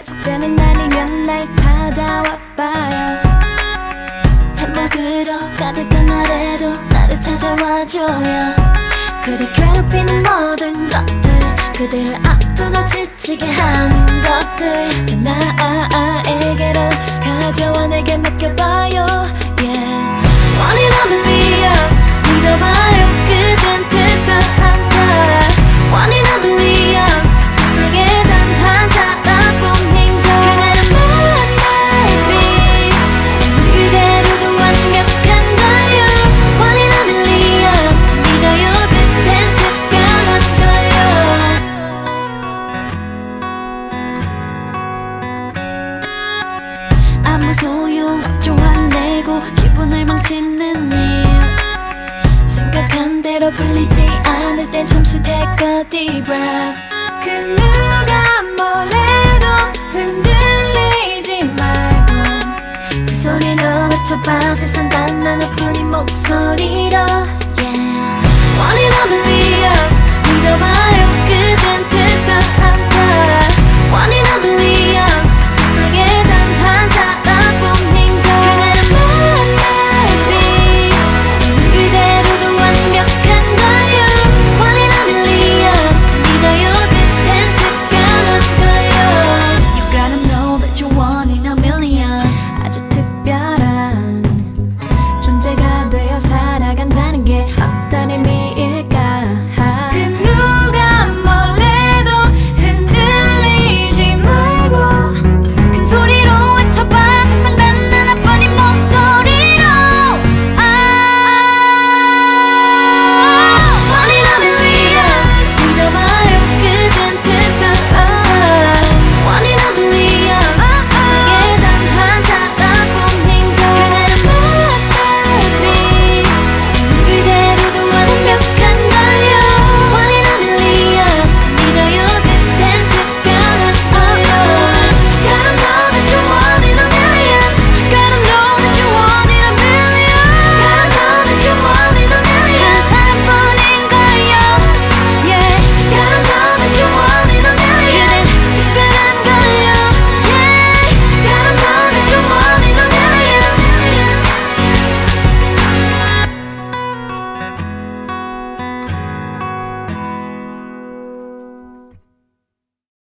계속되는 날이면 날 찾아와봐요. 행복으로 가득한 날에도 나를 찾아와줘요. 그대 괴롭히는 모든 것들, 그대를 아프고 지치게 하는 것들 다 나에게로 가져와 내게 맡겨봐요. Yeah. One in a million 믿어봐요. 그댄 특별한 걸 One in a million 세상에 단 한 사람뿐인 걸 그대는 masterpiece 그대로도 완벽한 걸요. One in a million 믿어요. 그댄 특별한 걸요. 아무 소용없죠. 화내고 기분을 망치는 일 생각한 대로 풀리지 않을 땐 잠시 take a deep breath. 그 누가 뭐래도 흔들리지 말고 그 소리로 맞춰봐. 세상 단 하나뿐인 목소리